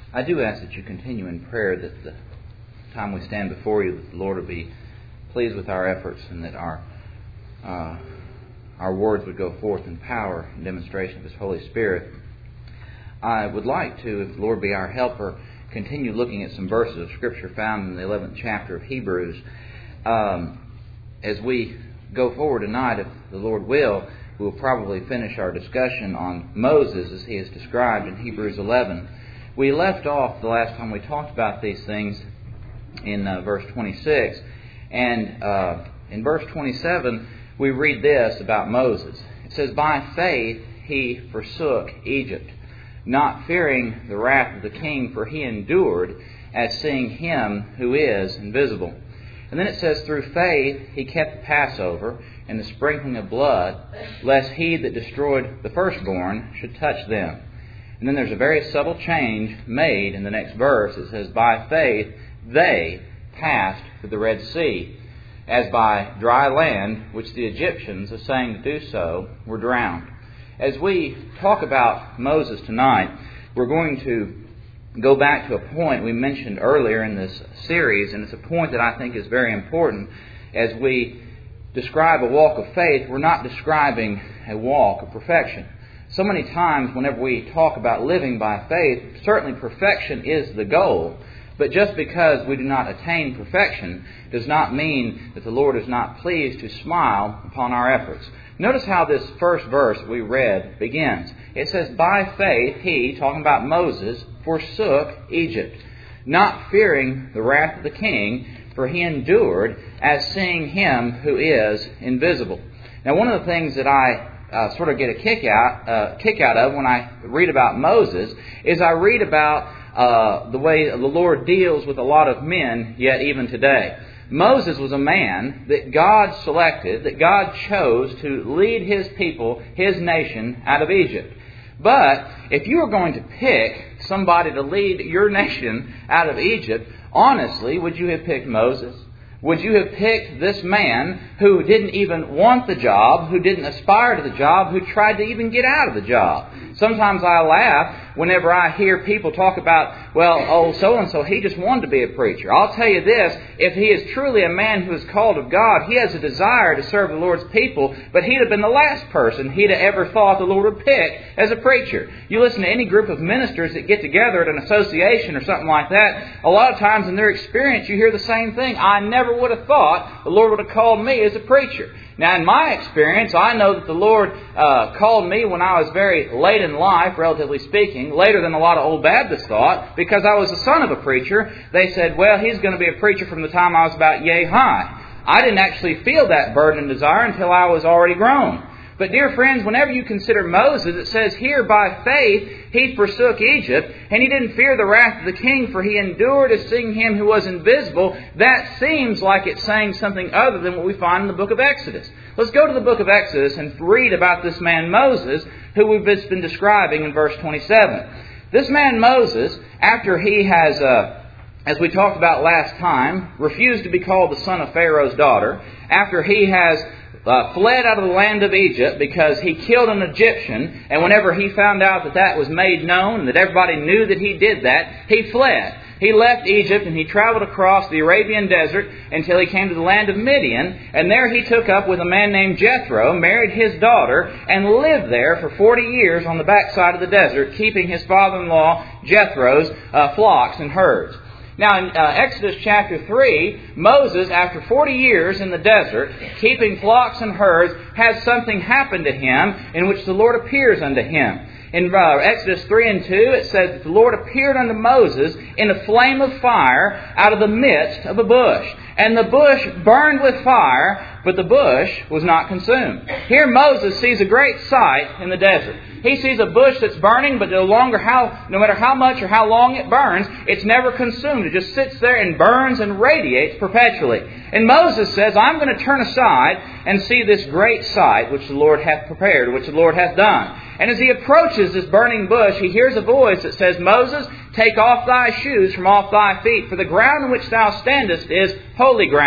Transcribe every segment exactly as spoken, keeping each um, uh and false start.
I do ask that you continue in prayer that the time we stand before you, that the Lord will be pleased with our efforts and that our uh, our words would go forth in power and demonstration of His Holy Spirit. I would like to, if the Lord be our helper, continue looking at some verses of Scripture found in the eleventh chapter of Hebrews. Um, as we go forward tonight, if the Lord will, we will probably finish our discussion on Moses as he is described in Hebrews eleven. We left off the last time we talked about these things in uh, verse twenty-six. And uh, in verse twenty-seven, we read this about Moses. It says, "By faith he forsook Egypt, not fearing the wrath of the king, for he endured as seeing him who is invisible." And then it says, "Through faith he kept the Passover and the sprinkling of blood, lest he that destroyed the firstborn should touch them." And then there's a very subtle change made in the next verse. It says, "By faith they passed through the Red Sea, as by dry land, which the Egyptians, essaying to do so, were drowned." As we talk about Moses tonight, we're going to go back to a point we mentioned earlier in this series, and it's a point that I think is very important. As we describe a walk of faith, we're not describing a walk of perfection. So many times whenever we talk about living by faith, certainly perfection is the goal. But just because we do not attain perfection does not mean that the Lord is not pleased to smile upon our efforts. Notice how this first verse we read begins. It says, "By faith he," talking about Moses, "forsook Egypt, not fearing the wrath of the king, for he endured as seeing him who is invisible." Now, one of the things that I uh, sort of get a kick out, uh, kick out of when I read about Moses is I read about uh, the way the Lord deals with a lot of men yet even today. Moses was a man that God selected, that God chose to lead His people, His nation, out of Egypt. But if you were going to pick somebody to lead your nation out of Egypt, honestly, would you have picked Moses? Would you have picked this man who didn't even want the job, who didn't aspire to the job, who tried to even get out of the job? Sometimes I laugh whenever I hear people talk about, well, oh, so-and-so, he just wanted to be a preacher. I'll tell you this, if he is truly a man who is called of God, he has a desire to serve the Lord's people, but he'd have been the last person he'd have ever thought the Lord would pick as a preacher. You listen to any group of ministers that get together at an association or something like that, a lot of times in their experience you hear the same thing. "I never would have thought the Lord would have called me as a preacher." Now, in my experience, I know that the Lord uh, called me when I was very late in life, relatively speaking, later than a lot of old Baptists thought, because I was the son of a preacher. They said, well, he's going to be a preacher from the time I was about yay high. I didn't actually feel that burden and desire until I was already grown. But dear friends, whenever you consider Moses, it says here, by faith he forsook Egypt, and he didn't fear the wrath of the king, for he endured as seeing him who was invisible. That seems like it's saying something other than what we find in the book of Exodus. Let's go to the book of Exodus and read about this man Moses, who we've just been describing in verse twenty-seven. This man Moses, after he has, uh, as we talked about last time, refused to be called the son of Pharaoh's daughter, after he has Uh, fled out of the land of Egypt because he killed an Egyptian, and whenever he found out that that was made known, that everybody knew that he did that, he fled. He left Egypt and he traveled across the Arabian desert until he came to the land of Midian, and there he took up with a man named Jethro, married his daughter, and lived there for forty years on the backside of the desert, keeping his father-in-law Jethro's uh, flocks and herds. Now, in uh, Exodus chapter three, Moses, after forty years in the desert, keeping flocks and herds, has something happen to him in which the Lord appears unto him. In uh, Exodus three and two, it says that the Lord appeared unto Moses in a flame of fire out of the midst of a bush. And the bush burned with fire, but the bush was not consumed. Here Moses sees a great sight in the desert. He sees a bush that's burning, but no longer how, no matter how much or how long it burns, it's never consumed. It just sits there and burns and radiates perpetually. And Moses says, I'm going to turn aside and see this great sight which the Lord hath prepared, which the Lord hath done. And as he approaches this burning bush, he hears a voice that says, Moses, take off thy shoes from off thy feet, for the ground on which thou standest is holy ground.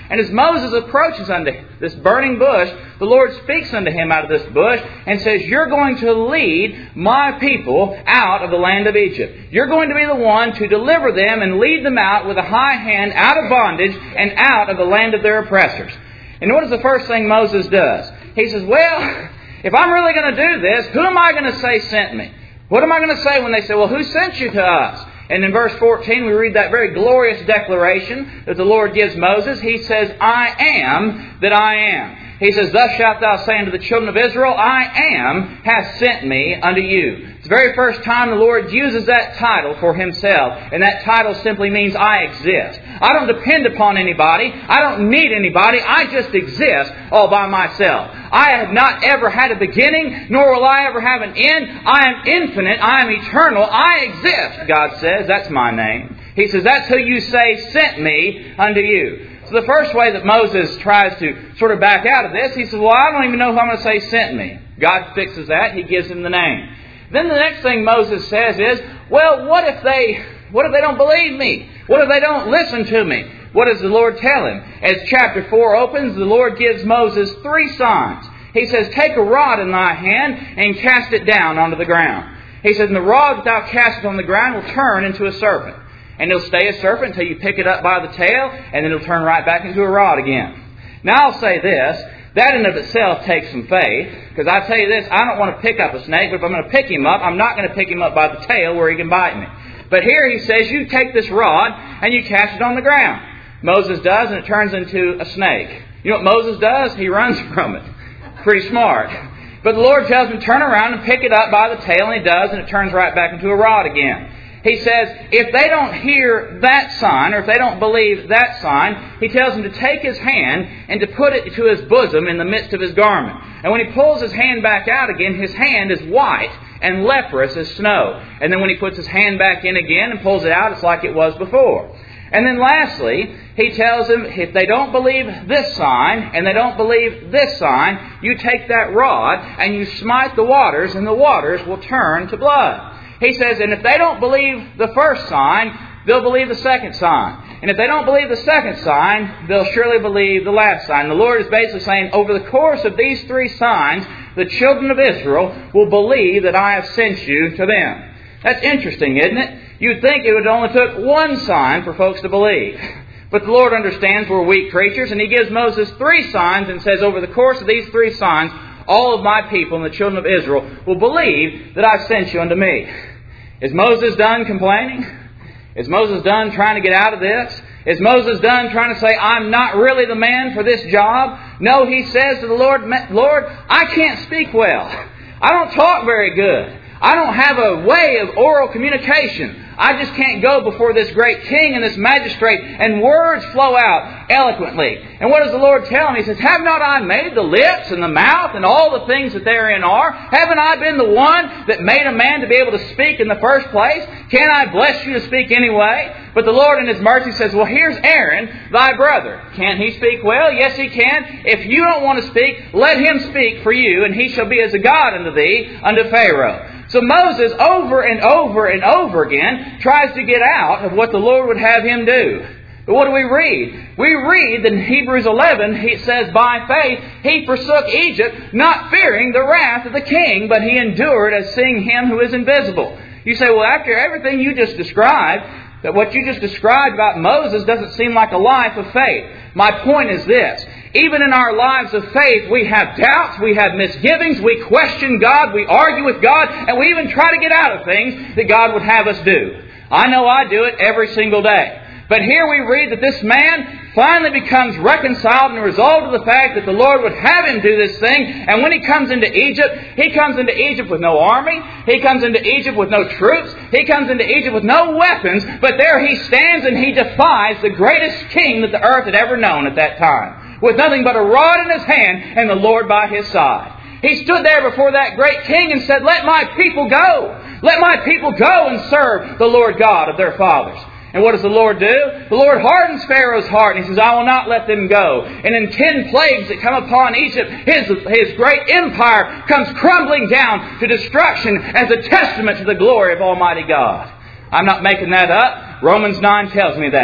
And as Moses approaches unto this burning bush, the Lord speaks unto him out of this bush and says, you're going to lead my people out of the land of Egypt. You're going to be the one to deliver them and lead them out with a high hand out of bondage and out of the land of their oppressors. And what is the first thing Moses does? He says, well, if I'm really going to do this, who am I going to say sent me? What am I going to say when they say, well, who sent you to us? And in verse fourteen, we read that very glorious declaration that the Lord gives Moses. He says, I am that I am. He says, thus shalt thou say unto the children of Israel, I am hath sent me unto you. It's the very first time the Lord uses that title for Himself. And that title simply means I exist. I don't depend upon anybody. I don't need anybody. I just exist all by myself. I have not ever had a beginning, nor will I ever have an end. I am infinite. I am eternal. I exist, God says. That's my name. He says, that's who you say sent me unto you. So the first way that Moses tries to sort of back out of this, he says, well, I don't even know who I'm going to say sent me. God fixes that. He gives him the name. Then the next thing Moses says is, well, what if they, what if they don't believe me? What if they don't listen to me? What does the Lord tell him? As chapter four opens, the Lord gives Moses three signs. He says, take a rod in thy hand and cast it down onto the ground. He says, and the rod that thou castest on the ground will turn into a serpent. And it'll stay a serpent until you pick it up by the tail, and then it'll turn right back into a rod again. Now I'll say this, that in of itself takes some faith, because I tell you this, I don't want to pick up a snake, but if I'm going to pick him up, I'm not going to pick him up by the tail where he can bite me. But here he says, you take this rod and you cast it on the ground. Moses does, and it turns into a snake. You know what Moses does? He runs from it. Pretty smart. But the Lord tells him to turn around and pick it up by the tail, and he does, and it turns right back into a rod again. He says, if they don't hear that sign, or if they don't believe that sign, he tells them to take his hand and to put it to his bosom in the midst of his garment. And when he pulls his hand back out again, his hand is white and leprous as snow. And then when he puts his hand back in again and pulls it out, it's like it was before. And then lastly, he tells them, if they don't believe this sign, and they don't believe this sign, you take that rod and you smite the waters, and the waters will turn to blood. He says, and if they don't believe the first sign, they'll believe the second sign. And if they don't believe the second sign, they'll surely believe the last sign. The Lord is basically saying, over the course of these three signs, the children of Israel will believe that I have sent you to them. That's interesting, isn't it? You'd think it would only took one sign for folks to believe. But the Lord understands we're weak creatures, and He gives Moses three signs and says, over the course of these three signs, all of my people and the children of Israel will believe that I've sent you unto me. Is Moses done complaining? Is Moses done trying to get out of this? Is Moses done trying to say, I'm not really the man for this job? No, he says to the Lord, Lord, I can't speak well. I don't talk very good. I don't have a way of oral communication. I just can't go before this great king and this magistrate, and words flow out eloquently. And what does the Lord tell him? He says, have not I made the lips and the mouth and all the things that therein are? Haven't I been the one that made a man to be able to speak in the first place? Can't I bless you to speak anyway? But the Lord in His mercy says, well, here's Aaron, thy brother. Can't he speak well? Yes, he can. If you don't want to speak, let him speak for you, and he shall be as a God unto thee, unto Pharaoh. So Moses, over and over and over again, tries to get out of what the Lord would have him do. But what do we read? We read that in Hebrews eleven, it says, by faith he forsook Egypt, not fearing the wrath of the king, but he endured as seeing Him who is invisible. You say, well, after everything you just described, that what you just described about Moses doesn't seem like a life of faith. My point is this. Even in our lives of faith, we have doubts, we have misgivings, we question God, we argue with God, and we even try to get out of things that God would have us do. I know I do it every single day. But here we read that this man finally becomes reconciled and resolved to the fact that the Lord would have him do this thing. And when he comes into Egypt, he comes into Egypt with no army. He comes into Egypt with no troops. He comes into Egypt with no weapons. But there he stands and he defies the greatest king that the earth had ever known at that time, with nothing but a rod in his hand and the Lord by his side. He stood there before that great king and said, let my people go. Let my people go and serve the Lord God of their fathers. And what does the Lord do? The Lord hardens Pharaoh's heart, and He says, I will not let them go. And in ten plagues that come upon Egypt, his, his great empire comes crumbling down to destruction as a testament to the glory of Almighty God. I'm not making that up. Romans nine tells me that.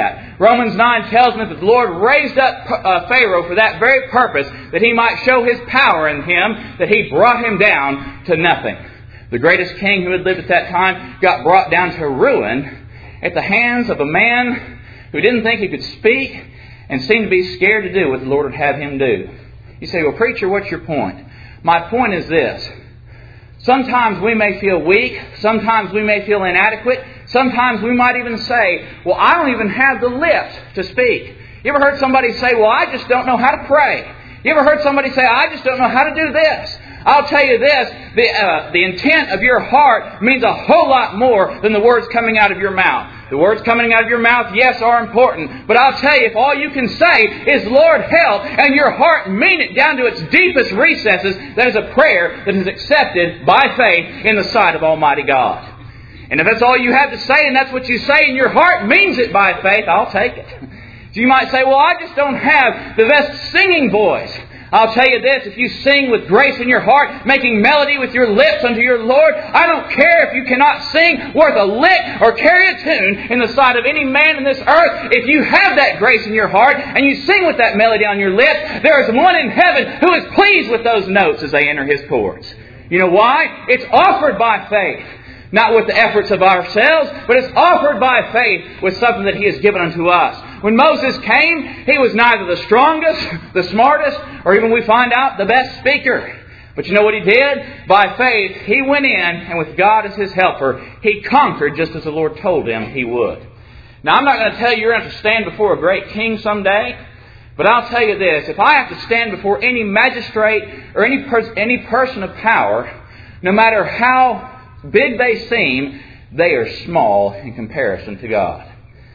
Romans nine tells me that the Lord raised up uh, Pharaoh for that very purpose, that He might show His power in him, that He brought him down to nothing. The greatest king who had lived at that time got brought down to ruin at the hands of a man who didn't think he could speak and seemed to be scared to do what the Lord would have him do. You say, well, preacher, what's your point? My point is this. Sometimes we may feel weak. Sometimes we may feel inadequate. Sometimes we might even say, well, I don't even have the lips to speak. You ever heard somebody say, well, I just don't know how to pray? You ever heard somebody say, I just don't know how to do this? I'll tell you this, the, uh, the intent of your heart means a whole lot more than the words coming out of your mouth. The words coming out of your mouth, yes, are important. But I'll tell you, if all you can say is, Lord, help, and your heart mean it down to its deepest recesses, that is a prayer that is accepted by faith in the sight of Almighty God. And if that's all you have to say, and that's what you say, and your heart means it by faith, I'll take it. So you might say, well, I just don't have the best singing voice. I'll tell you this, if you sing with grace in your heart, making melody with your lips unto your Lord, I don't care if you cannot sing worth a lick or carry a tune in the sight of any man in this earth. If you have that grace in your heart and you sing with that melody on your lips, there is one in heaven who is pleased with those notes as they enter His courts. You know why? It's offered by faith. Not with the efforts of ourselves, but it's offered by faith with something that He has given unto us. When Moses came, he was neither the strongest, the smartest, or even we find out the best speaker. But you know what he did? By faith, he went in, and with God as his helper, he conquered just as the Lord told him he would. Now, I'm not going to tell you you're going to stand before a great king someday, but I'll tell you this. If I have to stand before any magistrate or any, pers- any person of power, no matter how big they seem, they are small in comparison to God.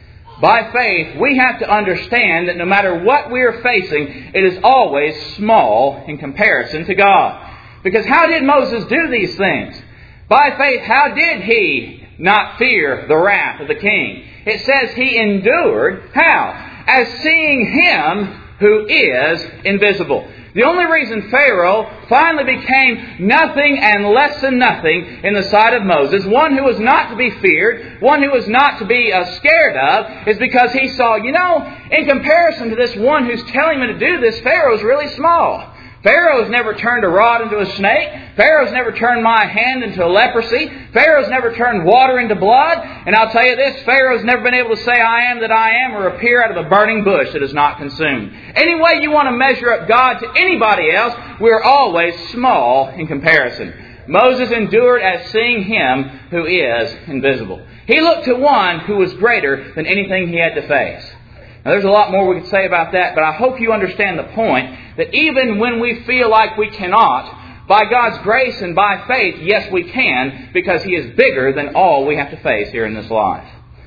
By faith, we have to understand that no matter what we are facing, it is always small in comparison to God. Because how did Moses do these things? By faith, how did he not fear the wrath of the king? It says he endured. How? As seeing Him who is invisible. The only reason Pharaoh finally became nothing and less than nothing in the sight of Moses, one who was not to be feared, one who was not to be uh, scared of, is because he saw, you know, in comparison to this one who's telling me to do this, Pharaoh's really small. Pharaoh's never turned a rod into a snake. Pharaoh's never turned my hand into a leprosy. Pharaoh's never turned water into blood. And I'll tell you this, Pharaoh's never been able to say, I am that I am, or appear out of a burning bush that is not consumed. Any way you want to measure up God to anybody else, we're always small in comparison. Moses endured as seeing Him who is invisible. He looked to one who was greater than anything he had to face. Now, there's a lot more we could say about that, but I hope you understand the point that even when we feel like we cannot, by God's grace and by faith, yes, we can, because He is bigger than all we have to face here in this life.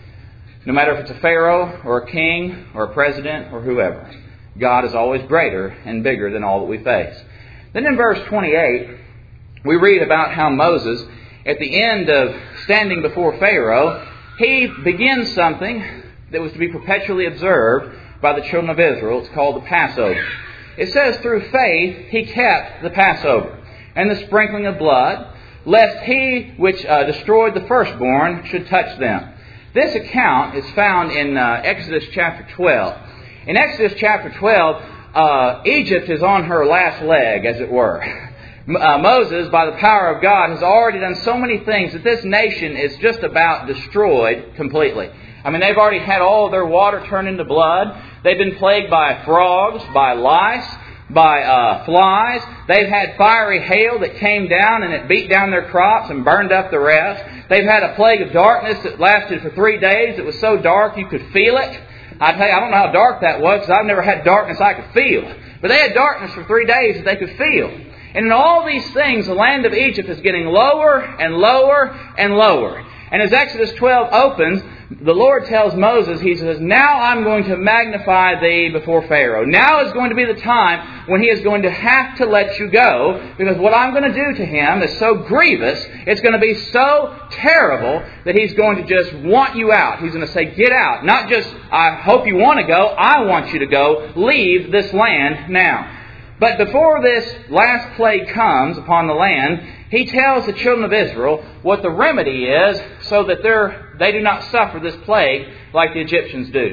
No matter if it's a pharaoh or a king or a president or whoever, God is always greater and bigger than all that we face. Then in verse twenty-eight, we read about how Moses, at the end of standing before Pharaoh, he begins something that was to be perpetually observed by the children of Israel. It's called the Passover. It says, through faith he kept the Passover and the sprinkling of blood, lest he which uh, destroyed the firstborn should touch them. This account is found in uh, Exodus chapter twelve. In Exodus chapter twelve, uh, Egypt is on her last leg, as it were. Uh, Moses, by the power of God, has already done so many things that this nation is just about destroyed completely. I mean, they've already had all of their water turn into blood. They've been plagued by frogs, by lice, by uh, flies. They've had fiery hail that came down and it beat down their crops and burned up the rest. They've had a plague of darkness that lasted for three days. It was so dark you could feel it. I tell you, I don't know how dark that was because I've never had darkness I could feel. But they had darkness for three days that they could feel. And in all these things, the land of Egypt is getting lower and lower and lower. And as Exodus twelve opens, the Lord tells Moses, He says, now I'm going to magnify thee before Pharaoh. Now is going to be the time when he is going to have to let you go, because what I'm going to do to him is so grievous, it's going to be so terrible that he's going to just want you out. He's going to say, get out. Not just, I hope you want to go, I want you to go. Leave this land now. But before this last plague comes upon the land, He tells the children of Israel what the remedy is so that they're, they do not suffer this plague like the Egyptians do.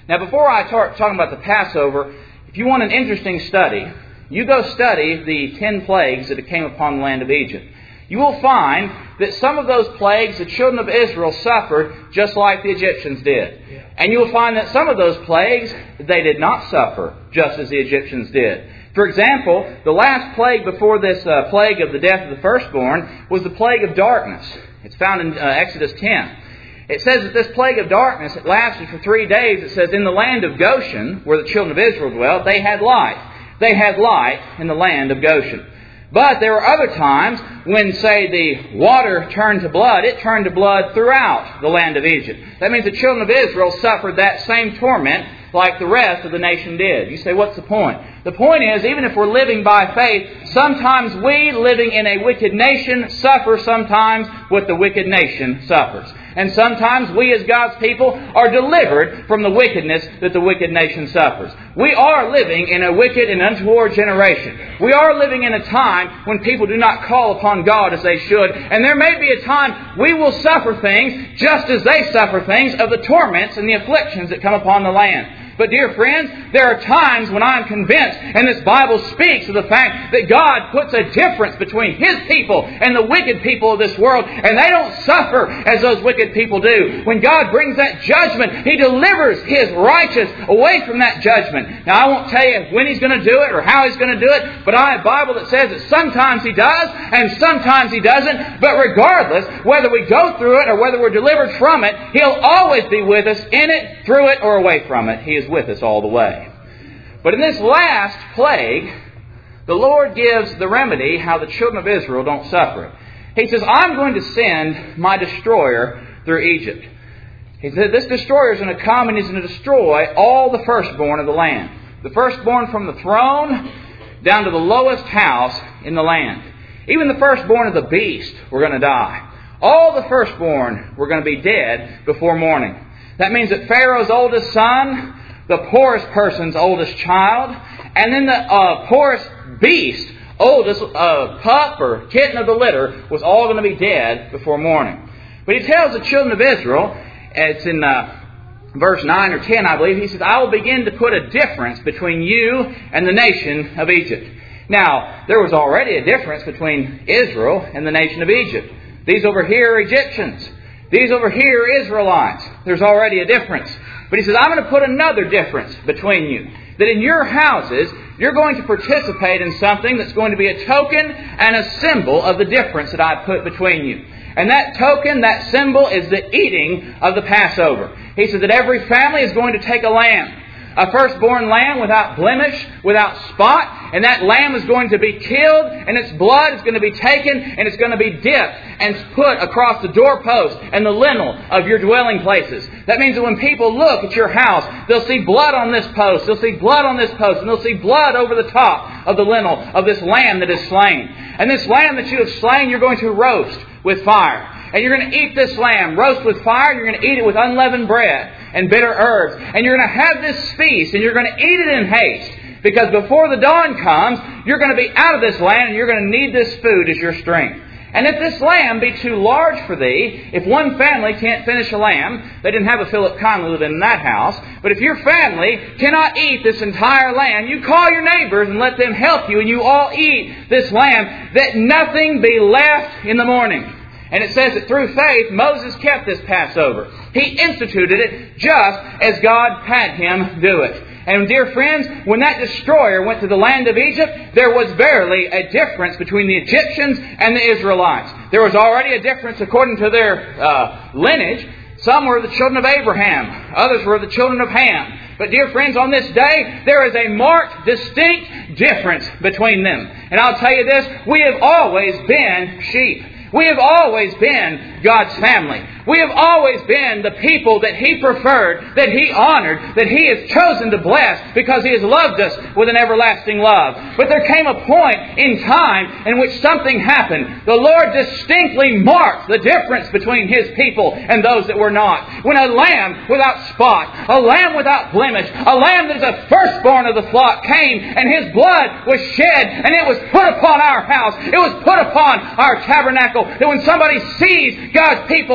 Now, before I start talking about the Passover, if you want an interesting study, you go study the ten plagues that came upon the land of Egypt. You will find that some of those plagues the children of Israel suffered just like the Egyptians did. And you will find that some of those plagues they did not suffer just as the Egyptians did. For example, the last plague before this uh, plague of the death of the firstborn was the plague of darkness. It's found in uh, Exodus ten. It says that this plague of darkness, it lasted for three days. It says, in the land of Goshen, where the children of Israel dwelt, they had light. They had light in the land of Goshen. But there were other times when, say, the water turned to blood, it turned to blood throughout the land of Egypt. That means the children of Israel suffered that same torment like the rest of the nation did. You say, what's the point? The point is, even if we're living by faith, sometimes we, living in a wicked nation, suffer sometimes what the wicked nation suffers. And sometimes we as God's people are delivered from the wickedness that the wicked nation suffers. We are living in a wicked and untoward generation. We are living in a time when people do not call upon God as they should. And there may be a time we will suffer things just as they suffer things of the torments and the afflictions that come upon the land. But dear friends, there are times when I am convinced, and this Bible speaks of the fact that God puts a difference between His people and the wicked people of this world, and they don't suffer as those wicked people do. When God brings that judgment, He delivers His righteous away from that judgment. Now, I won't tell you when He's going to do it or how He's going to do it, but I have a Bible that says that sometimes He does and sometimes He doesn't. But regardless, whether we go through it or whether we're delivered from it, He'll always be with us in it, through it, or away from it. He is with us all the way. But in this last plague, the Lord gives the remedy how the children of Israel don't suffer it. He says, I'm going to send my destroyer through Egypt. He said, this destroyer is going to come and he's going to destroy all the firstborn of the land. The firstborn from the throne down to the lowest house in the land. Even the firstborn of the beast were going to die. All the firstborn were going to be dead before morning. That means that Pharaoh's oldest son, the poorest person's oldest child, and then the uh, poorest beast, oldest uh, pup or kitten of the litter, was all going to be dead before morning. But He tells the children of Israel, it's in uh, verse nine or ten, I believe, He says, I will begin to put a difference between you and the nation of Egypt. Now, there was already a difference between Israel and the nation of Egypt. These over here are Egyptians. These over here are Israelites. There's already a difference. But He says, I'm going to put another difference between you. That in your houses, you're going to participate in something that's going to be a token and a symbol of the difference that I put between you. And that token, that symbol, is the eating of the Passover. He says that every family is going to take a lamb. A firstborn lamb without blemish, without spot. And that lamb is going to be killed, and its blood is going to be taken, and it's going to be dipped and put across the doorpost and the lintel of your dwelling places. That means that when people look at your house, they'll see blood on this post, they'll see blood on this post, and they'll see blood over the top of the lintel of this lamb that is slain. And this lamb that you have slain, you're going to roast with fire. And you're going to eat this lamb, roast with fire. You're going to eat it with unleavened bread and bitter herbs. And you're going to have this feast, and you're going to eat it in haste. Because before the dawn comes, you're going to be out of this land, and you're going to need this food as your strength. And if this lamb be too large for thee, if one family can't finish a lamb, they didn't have a Philip Conley living in that house, but if your family cannot eat this entire lamb, you call your neighbors and let them help you, and you all eat this lamb, that nothing be left in the morning. And it says that through faith, Moses kept this Passover. He instituted it just as God had him do it. And dear friends, when that destroyer went to the land of Egypt, there was verily a difference between the Egyptians and the Israelites. There was already a difference according to their uh, lineage. Some were the children of Abraham. Others were the children of Ham. But dear friends, on this day, there is a marked, distinct difference between them. And I'll tell you this, we have always been sheep. We have always been God's family. We have always been the people that He preferred, that He honored, that He has chosen to bless because He has loved us with an everlasting love. But there came a point in time in which something happened. The Lord distinctly marked the difference between His people and those that were not. When a lamb without spot, a lamb without blemish, a lamb that is a firstborn of the flock came and His blood was shed and it was put upon our house. It was put upon our tabernacle. That when somebody sees God's people, they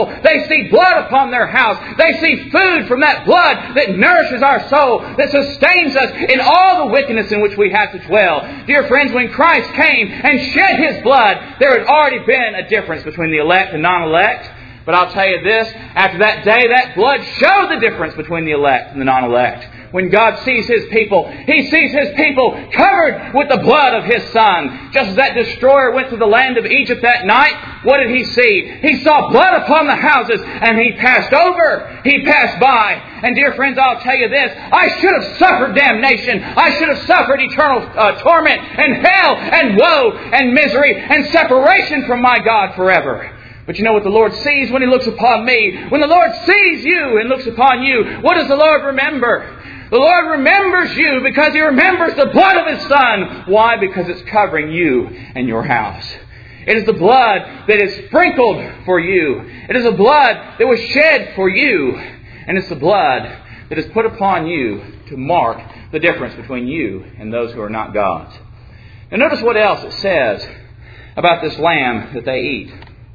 They see blood upon their house. They see food from that blood that nourishes our soul, that sustains us in all the wickedness in which we have to dwell. Dear friends, when Christ came and shed His blood, there had already been a difference between the elect and non-elect. But I'll tell you this, after that day, that blood showed the difference between the elect and the non-elect. When God sees His people, He sees His people covered with the blood of His Son. Just as that destroyer went to the land of Egypt that night, what did He see? He saw blood upon the houses, and He passed over. He passed by. And dear friends, I'll tell you this, I should have suffered damnation. I should have suffered eternal uh, torment and hell and woe and misery and separation from my God forever. But you know what the Lord sees when He looks upon me? When the Lord sees you and looks upon you, what does the Lord remember? The Lord remembers you because He remembers the blood of His Son. Why? Because it's covering you and your house. It is the blood that is sprinkled for you. It is the blood that was shed for you. And it's the blood that is put upon you to mark the difference between you and those who are not God's. Now notice what else it says about this lamb that they eat.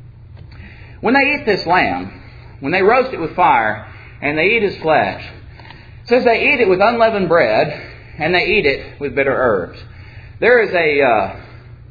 When they eat this lamb, when they roast it with fire and they eat His flesh, it says they eat it with unleavened bread and they eat it with bitter herbs. There is a uh,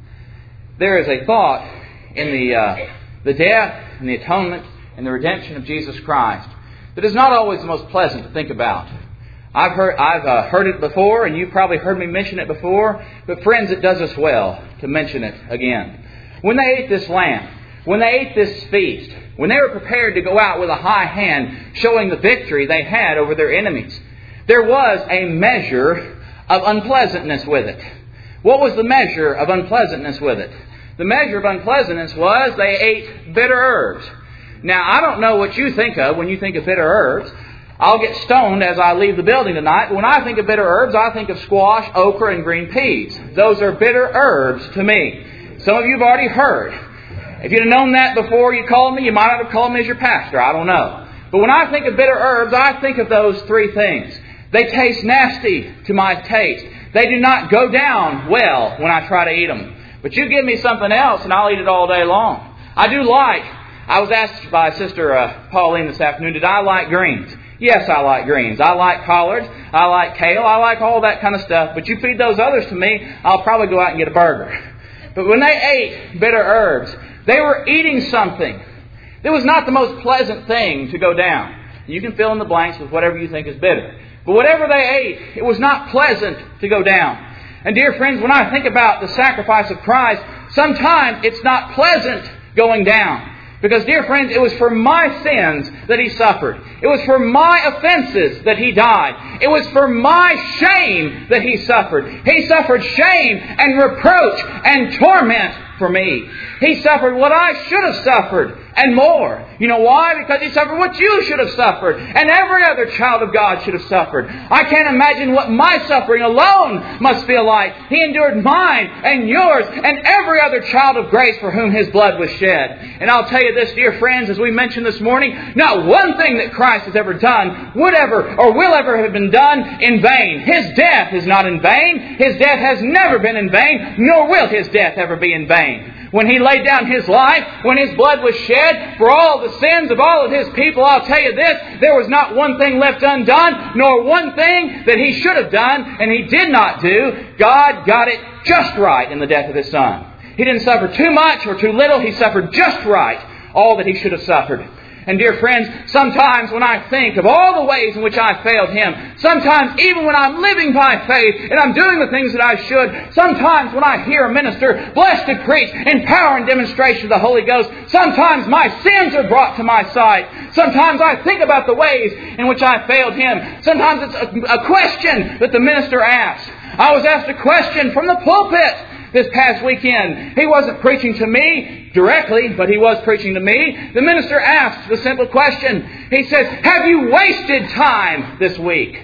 there is a thought in the uh, the death and the atonement and the redemption of Jesus Christ that is not always the most pleasant to think about. I've heard I've uh, heard it before, and you've probably heard me mention it before. But friends, it does us well to mention it again. When they ate this lamb, when they ate this feast, when they were prepared to go out with a high hand, showing the victory they had over their enemies, there was a measure of unpleasantness with it. What was the measure of unpleasantness with it? The measure of unpleasantness was they ate bitter herbs. Now, I don't know what you think of when you think of bitter herbs. I'll get stoned as I leave the building tonight. When I think of bitter herbs, I think of squash, okra, and green peas. Those are bitter herbs to me. Some of you have already heard. If you'd have known that before you called me, you might not have called me as your pastor. I don't know. But when I think of bitter herbs, I think of those three things. They taste nasty to my taste. They do not go down well when I try to eat them. But you give me something else and I'll eat it all day long. I do like, I was asked by Sister uh, Pauline this afternoon, did I like greens? Yes, I like greens. I like collards. I like kale. I like all that kind of stuff. But you feed those others to me, I'll probably go out and get a burger. But when they ate bitter herbs, they were eating something. It was not the most pleasant thing to go down. You can fill in the blanks with whatever you think is bitter. But whatever they ate, it was not pleasant to go down. And dear friends, when I think about the sacrifice of Christ, sometimes it's not pleasant going down. Because, dear friends, it was for my sins that He suffered. It was for my offenses that He died. It was for my shame that He suffered. He suffered shame and reproach and torment for me. He suffered what I should have suffered and more. You know why? Because He suffered what you should have suffered and every other child of God should have suffered. I can't imagine what my suffering alone must feel like. He endured mine and yours and every other child of grace for whom His blood was shed. And I'll tell you this, dear friends, as we mentioned this morning, not one thing that Christ has ever done would ever or will ever have been done in vain. His death is not in vain. His death has never been in vain, nor will His death ever be in vain. When He laid down His life, when His blood was shed for all the sins of all of His people, I'll tell you this, there was not one thing left undone, nor one thing that He should have done, and He did not do. God got it just right in the death of His Son. He didn't suffer too much or too little. He suffered just right, all that He should have suffered. And dear friends, sometimes when I think of all the ways in which I failed Him, sometimes even when I'm living by faith and I'm doing the things that I should, sometimes when I hear a minister blessed to preach in power and demonstration of the Holy Ghost, sometimes my sins are brought to my sight. Sometimes I think about the ways in which I failed Him. Sometimes it's a, a question that the minister asks. I was asked a question from the pulpit this past weekend. He wasn't preaching to me directly, but he was preaching to me. The minister asked the simple question. He says, have you wasted time this week?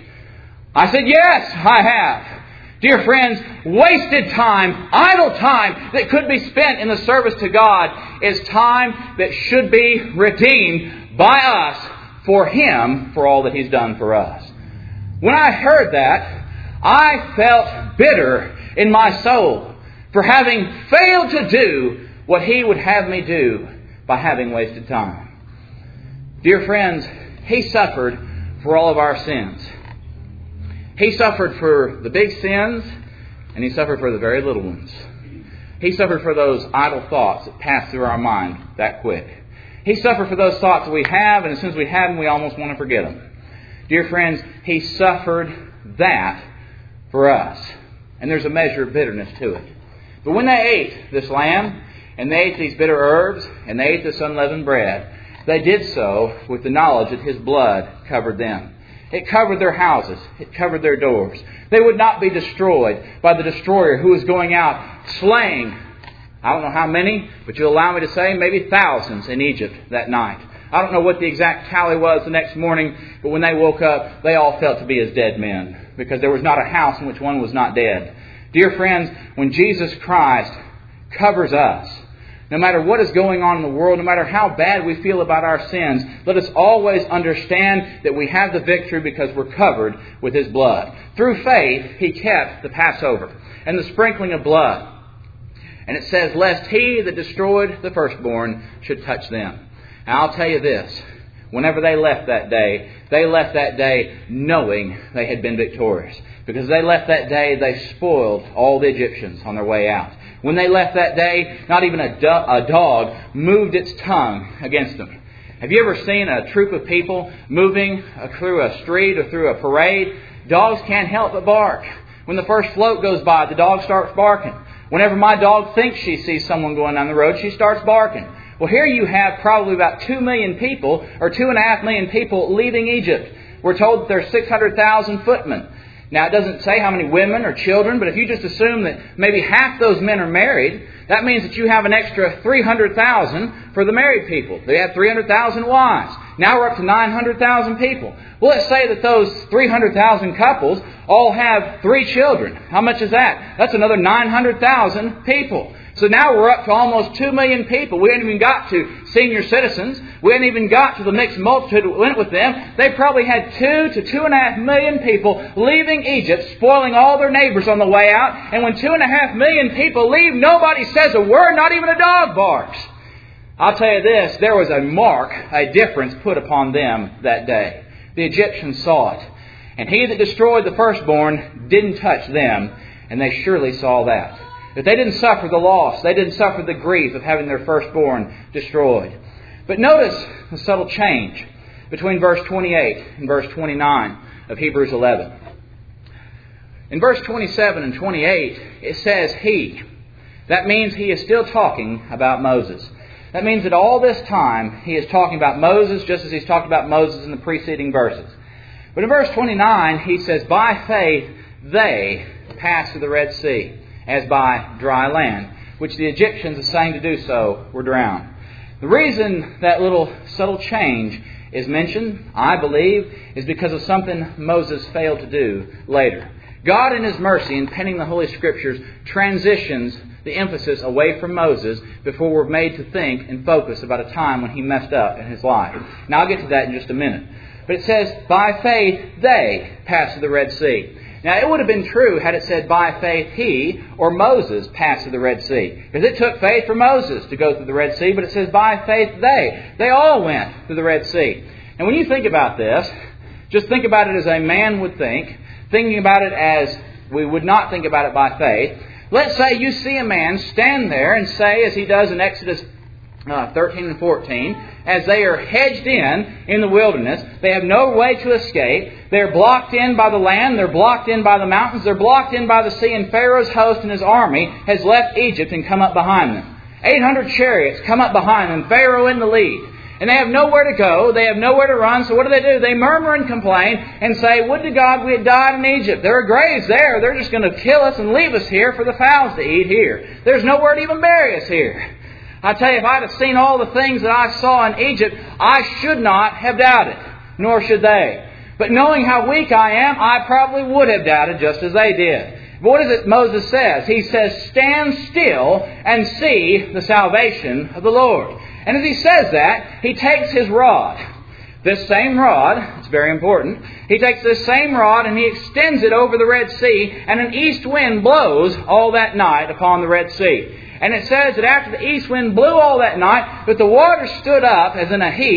I said, yes, I have. Dear friends, wasted time, idle time that could be spent in the service to God is time that should be redeemed by us for Him for all that He's done for us. When I heard that, I felt bitter in my soul for having failed to do what He would have me do by having wasted time. Dear friends, He suffered for all of our sins. He suffered for the big sins, and He suffered for the very little ones. He suffered for those idle thoughts that pass through our mind that quick. He suffered for those thoughts that we have, and as soon as we have them, we almost want to forget them. Dear friends, He suffered that for us. And there's a measure of bitterness to it. But when they ate this lamb, and they ate these bitter herbs, and they ate this unleavened bread, they did so with the knowledge that His blood covered them. It covered their houses. It covered their doors. They would not be destroyed by the destroyer who was going out slaying, I don't know how many, but you'll allow me to say maybe thousands in Egypt that night. I don't know what the exact tally was the next morning, but when they woke up, they all felt to be as dead men, because there was not a house in which one was not dead. Dear friends, when Jesus Christ covers us, no matter what is going on in the world, no matter how bad we feel about our sins, let us always understand that we have the victory because we're covered with His blood. Through faith, He kept the Passover and the sprinkling of blood. And it says, lest he that destroyed the firstborn should touch them. And I'll tell you this, whenever they left that day, they left that day knowing they had been victorious. Because they left that day, they spoiled all the Egyptians on their way out. When they left that day, not even a, do- a dog moved its tongue against them. Have you ever seen a troop of people moving through a street or through a parade? Dogs can't help but bark. When the first float goes by, the dog starts barking. Whenever my dog thinks she sees someone going down the road, she starts barking. Well, here you have probably about two million people, or two and a half million people leaving Egypt. We're told that there's six hundred thousand footmen. Now, it doesn't say how many women or children, but if you just assume that maybe half those men are married, that means that you have an extra three hundred thousand for the married people. They have three hundred thousand wives. Now we're up to nine hundred thousand people. Well, let's say that those three hundred thousand couples all have three children. How much is that? That's another nine hundred thousand people. So now we're up to almost two million people. We haven't even got to senior citizens. We haven't even got to the mixed multitude that went with them. They probably had two to two and a half million people leaving Egypt, spoiling all their neighbors on the way out. And when two and a half million people leave, nobody says a word, not even a dog barks. I'll tell you this, there was a mark, a difference put upon them that day. The Egyptians saw it. And he that destroyed the firstborn didn't touch them, and they surely saw that. That they didn't suffer the loss, they didn't suffer the grief of having their firstborn destroyed. But notice the subtle change between verse twenty-eight and verse twenty-nine of Hebrews eleven. In verse twenty-seven and twenty-eight, it says he. That means he is still talking about Moses. That means that all this time he is talking about Moses just as he's talked about Moses in the preceding verses. But in verse twenty-nine, he says, by faith they passed through the Red Sea, as by dry land, which the Egyptians, assaying to do so, were drowned. The reason that little subtle change is mentioned, I believe, is because of something Moses failed to do later. God, in His mercy, in penning the Holy Scriptures, transitions the emphasis away from Moses before we're made to think and focus about a time when he messed up in his life. Now, I'll get to that in just a minute. But it says, by faith they passed through the Red Sea. Now, it would have been true had it said, by faith he or Moses passed through the Red Sea. Because it took faith for Moses to go through the Red Sea, but it says, by faith they. They all went through the Red Sea. And when you think about this, just think about it as a man would think, thinking about it as we would not think about it by faith. Let's say you see a man stand there and say, as he does in Exodus uh, thirteen and fourteen, as they are hedged in in the wilderness, they have no way to escape. They're blocked in by the land, they're blocked in by the mountains, they're blocked in by the sea, and Pharaoh's host and his army has left Egypt and come up behind them. eight hundred chariots come up behind them, Pharaoh in the lead. And they have nowhere to go, they have nowhere to run, so what do they do? They murmur and complain and say, would to God we had died in Egypt. There are graves there, they're just going to kill us and leave us here for the fowls to eat here. There's nowhere to even bury us here. I tell you, if I'd have seen all the things that I saw in Egypt, I should not have doubted, nor should they. But knowing how weak I am, I probably would have doubted just as they did. But what is it Moses says? He says, stand still and see the salvation of the Lord. And as he says that, he takes his rod. This same rod, it's very important, he takes this same rod and he extends it over the Red Sea, and an east wind blows all that night upon the Red Sea. And it says that after the east wind blew all that night, that the water stood up as in a heap,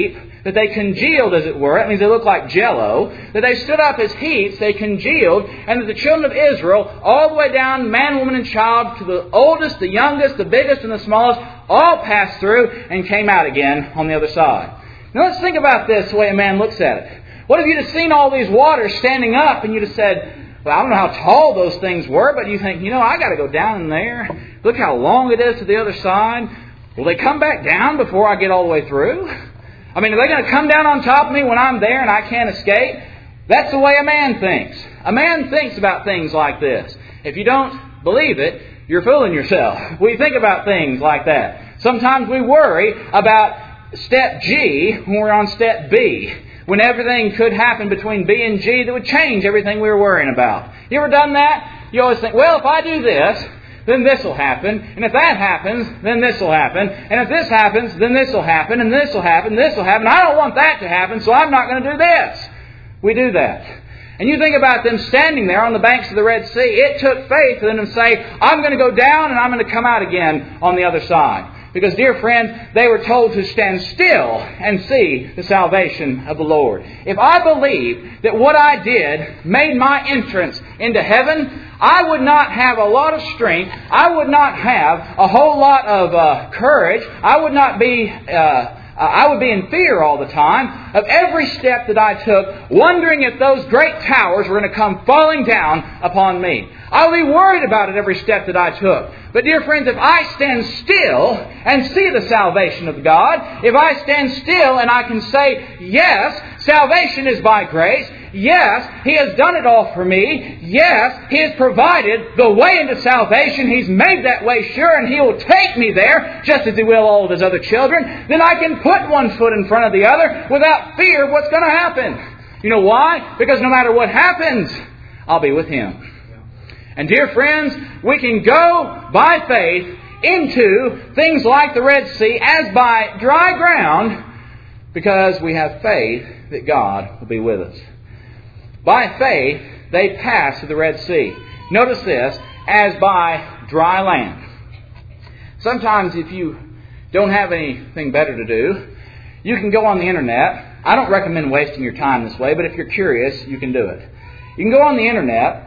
that they congealed, as it were. That means they looked like jello. That they stood up as heaps, they congealed, and that the children of Israel, all the way down, man, woman, and child, to the oldest, the youngest, the biggest, and the smallest, all passed through and came out again on the other side. Now let's think about this the way a man looks at it. What if you'd have seen all these waters standing up and you'd have said, well, I don't know how tall those things were, but you think, you know, I got to go down in there. Look how long it is to the other side. Will they come back down before I get all the way through? I mean, are they going to come down on top of me when I'm there and I can't escape? That's the way a man thinks. A man thinks about things like this. If you don't believe it, you're fooling yourself. We think about things like that. Sometimes we worry about step G when we're on step B, when everything could happen between B and G that would change everything we were worrying about. You ever done that? You always think, well, if I do this, then this will happen. And if that happens, then this will happen. And if this happens, then this will happen. And this will happen. And this will happen. I don't want that to happen, so I'm not going to do this. We do that. And you think about them standing there on the banks of the Red Sea. It took faith for them to say, I'm going to go down and I'm going to come out again on the other side. Because, dear friend, they were told to stand still and see the salvation of the Lord. If I believed that what I did made my entrance into heaven, I would not have a lot of strength. I would not have a whole lot of uh, courage. I would not be... Uh, I would be in fear all the time of every step that I took, wondering if those great towers were going to come falling down upon me. I would be worried about it every step that I took. But dear friends, if I stand still and see the salvation of God, if I stand still and I can say, yes, salvation is by grace. Yes, He has done it all for me. Yes, He has provided the way into salvation. He's made that way sure, and He will take me there, just as He will all of His other children. Then I can put one foot in front of the other without fear of what's going to happen. You know why? Because no matter what happens, I'll be with Him. And dear friends, we can go by faith into things like the Red Sea as by dry ground because we have faith that God will be with us. By faith, they passed through the Red Sea. Notice this, as by dry land. Sometimes if you don't have anything better to do, you can go on the internet. I don't recommend wasting your time this way, but if you're curious, you can do it. You can go on the internet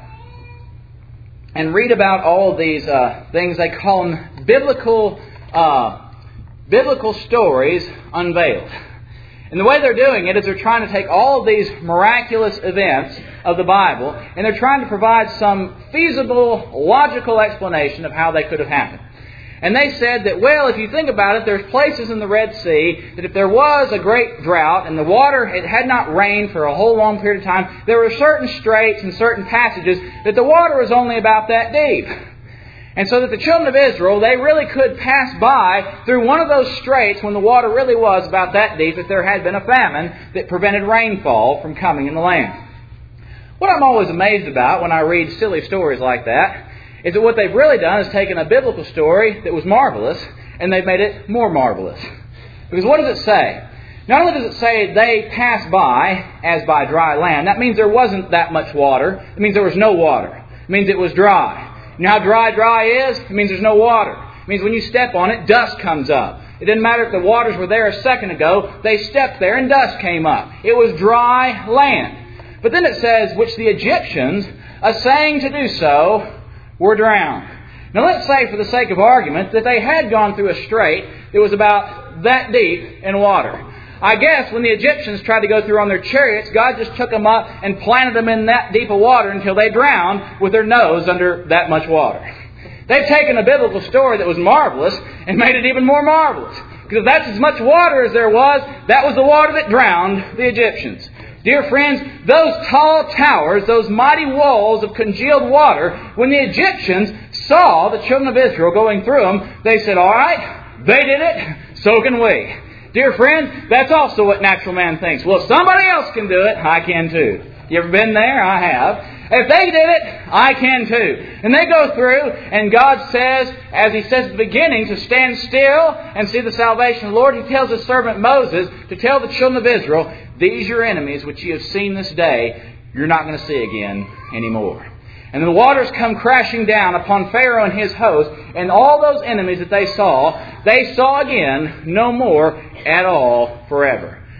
and read about all of these uh, things. They call them biblical, uh, biblical stories unveiled. And the way they're doing it is they're trying to take all of these miraculous events of the Bible and they're trying to provide some feasible, logical explanation of how they could have happened. And they said that, well, if you think about it, there's places in the Red Sea that if there was a great drought and the water, it had not rained for a whole long period of time, there were certain straits and certain passages that the water was only about that deep. And so that the children of Israel, they really could pass by through one of those straits when the water really was about that deep if there had been a famine that prevented rainfall from coming in the land. What I'm always amazed about when I read silly stories like that is that what they've really done is taken a biblical story that was marvelous and they've made it more marvelous. Because what does it say? Not only does it say they passed by as by dry land, that means there wasn't that much water. It means there was no water. It means it was dry. You know how dry dry is? It means there's no water. It means when you step on it, dust comes up. It didn't matter if the waters were there a second ago. They stepped there and dust came up. It was dry land. But then it says, which the Egyptians, assaying to do so, were drowned. Now let's say for the sake of argument that they had gone through a strait that was about that deep in water. I guess when the Egyptians tried to go through on their chariots, God just took them up and planted them in that deep of water until they drowned with their nose under that much water. They've taken a biblical story that was marvelous and made it even more marvelous. Because if that's as much water as there was, that was the water that drowned the Egyptians. Dear friends, those tall towers, those mighty walls of congealed water, when the Egyptians saw the children of Israel going through them, they said, all right, they did it, so can we. Dear friends, that's also what natural man thinks. Well, if somebody else can do it, I can too. You ever been there? I have. If they did it, I can too. And they go through, and God says, as He says at the beginning, to stand still and see the salvation of the Lord. He tells His servant Moses to tell the children of Israel, these your enemies which you have seen this day, you're not going to see again anymore. And the waters come crashing down upon Pharaoh and his host, and all those enemies that they saw, they saw again no more at all forever.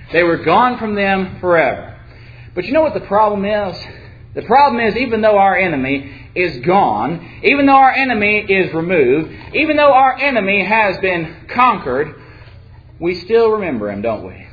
They were gone from them forever. But you know what the problem is? The problem is, even though our enemy is gone, even though our enemy is removed, even though our enemy has been conquered, we still remember him, don't we?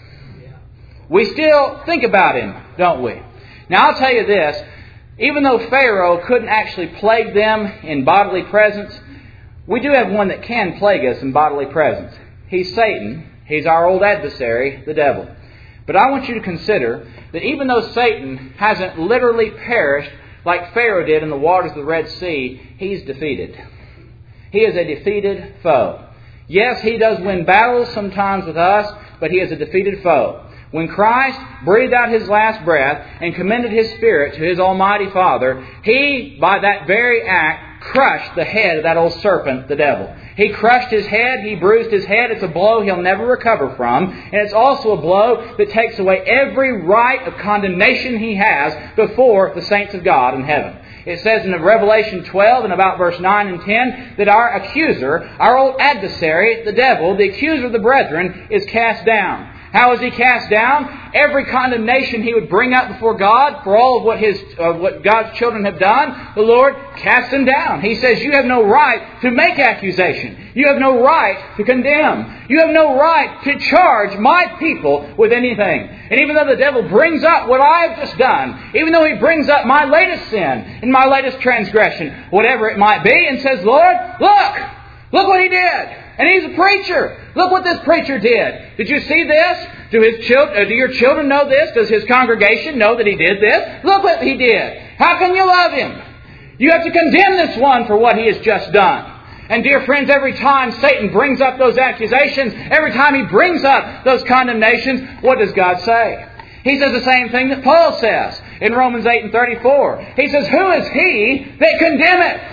We still think about him, don't we? Now I'll tell you this, even though Pharaoh couldn't actually plague them in bodily presence, we do have one that can plague us in bodily presence. He's Satan. He's our old adversary, the devil. But I want you to consider that even though Satan hasn't literally perished like Pharaoh did in the waters of the Red Sea, he's defeated. He is a defeated foe. Yes, he does win battles sometimes with us, but he is a defeated foe. When Christ breathed out His last breath and commended His Spirit to His Almighty Father, He, by that very act, crushed the head of that old serpent, the devil. He crushed his head, He bruised his head. It's a blow he'll never recover from. And it's also a blow that takes away every right of condemnation he has before the saints of God in heaven. It says in Revelation twelve and about verse nine and ten that our accuser, our old adversary, the devil, the accuser of the brethren, is cast down. How is he cast down? Every condemnation he would bring up before God for all of what his, uh, what God's children have done, the Lord casts him down. He says, you have no right to make accusation. You have no right to condemn. You have no right to charge my people with anything. And even though the devil brings up what I've just done, even though he brings up my latest sin and my latest transgression, whatever it might be, and says, Lord, look, look what he did. And he's a preacher. Look what this preacher did. Did you see this? Do his children, do your children know this? Does his congregation know that he did this? Look what he did. How can you love him? You have to condemn this one for what he has just done. And dear friends, every time Satan brings up those accusations, every time he brings up those condemnations, what does God say? He says the same thing that Paul says in Romans eight and thirty-four. He says, who is he that condemneth?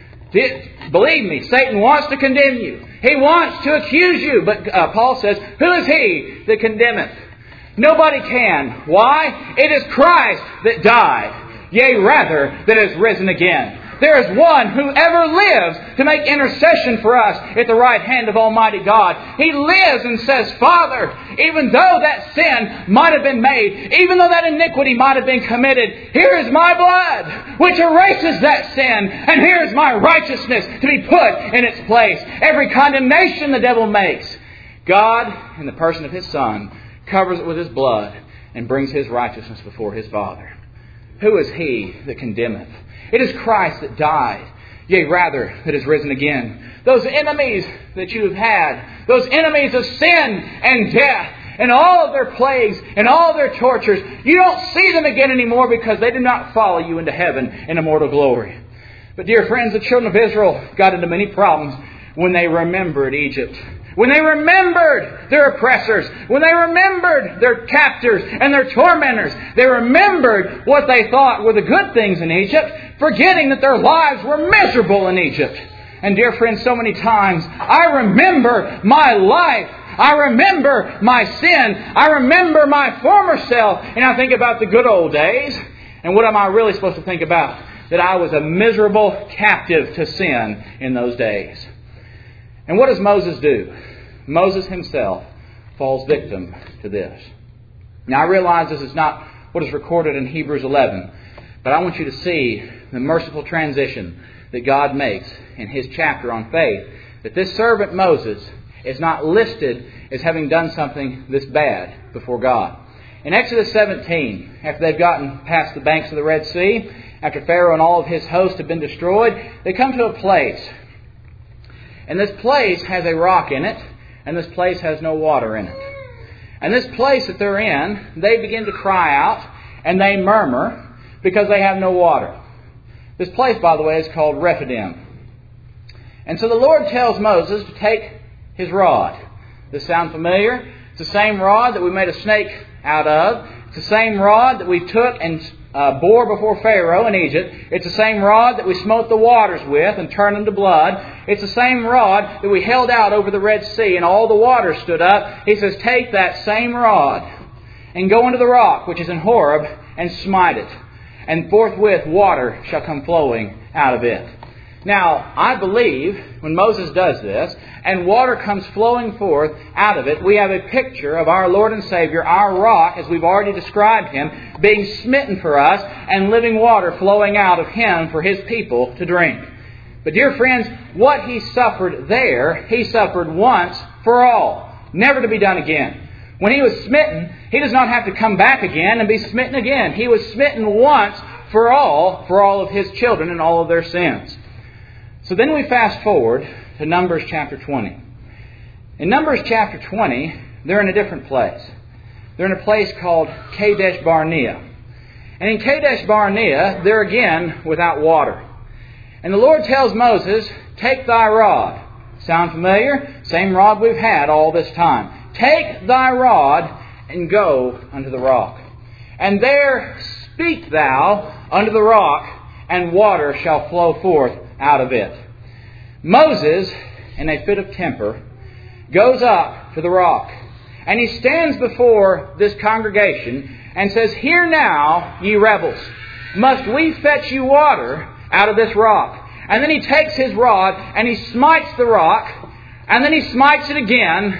Believe me, Satan wants to condemn you. He wants to accuse you. But uh, Paul says, who is he that condemneth? Nobody can. Why? It is Christ that died, yea, rather, that is risen again. There is one who ever lives to make intercession for us at the right hand of Almighty God. He lives and says, Father, even though that sin might have been made, even though that iniquity might have been committed, here is my blood, which erases that sin, and here is my righteousness to be put in its place. Every condemnation the devil makes, God, in the person of His Son, covers it with His blood and brings His righteousness before His Father. Who is he that condemneth? It is Christ that died, yea, rather, that is risen again. Those enemies that you have had, those enemies of sin and death, and all of their plagues and all of their tortures, you don't see them again anymore because they did not follow you into heaven in immortal glory. But dear friends, the children of Israel got into many problems when they remembered Egypt. When they remembered their oppressors, when they remembered their captors and their tormentors, they remembered what they thought were the good things in Egypt, forgetting that their lives were miserable in Egypt. And dear friends, so many times I remember my life. I remember my sin. I remember my former self. And I think about the good old days. And what am I really supposed to think about? That I was a miserable captive to sin in those days. And what does Moses do? Moses himself falls victim to this. Now I realize this is not what is recorded in Hebrews eleven, but I want you to see the merciful transition that God makes in His chapter on faith, that this servant Moses is not listed as having done something this bad before God. In Exodus seventeen, after they've gotten past the banks of the Red Sea, after Pharaoh and all of his host have been destroyed, they come to a place. And this place has a rock in it, and this place has no water in it. And this place that they're in, they begin to cry out, and they murmur because they have no water. This place, by the way, is called Rephidim. And so the Lord tells Moses to take his rod. Does this sound familiar? It's the same rod that we made a snake out of. It's the same rod that we took and uh, bore before Pharaoh in Egypt. It's the same rod that we smote the waters with and turned them to blood. It's the same rod that we held out over the Red Sea and all the waters stood up. He says, take that same rod and go into the rock which is in Horeb and smite it. And forthwith water shall come flowing out of it. Now, I believe when Moses does this, and water comes flowing forth out of it, we have a picture of our Lord and Savior, our rock, as we've already described Him, being smitten for us, and living water flowing out of Him for His people to drink. But dear friends, what He suffered there, He suffered once for all, never to be done again. When He was smitten, He does not have to come back again and be smitten again. He was smitten once for all, for all of His children and all of their sins. So then we fast forward to Numbers chapter twenty. In Numbers chapter twenty, they're in a different place. They're in a place called Kadesh Barnea. And in Kadesh Barnea, they're again without water. And the Lord tells Moses, take thy rod. Sound familiar? Same rod we've had all this time. Take thy rod and go unto the rock. And there speak thou unto the rock, and water shall flow forth out of it. Moses, in a fit of temper, goes up to the rock. And he stands before this congregation and says, hear now, ye rebels, must we fetch you water out of this rock? And then he takes his rod and he smites the rock, and then he smites it again,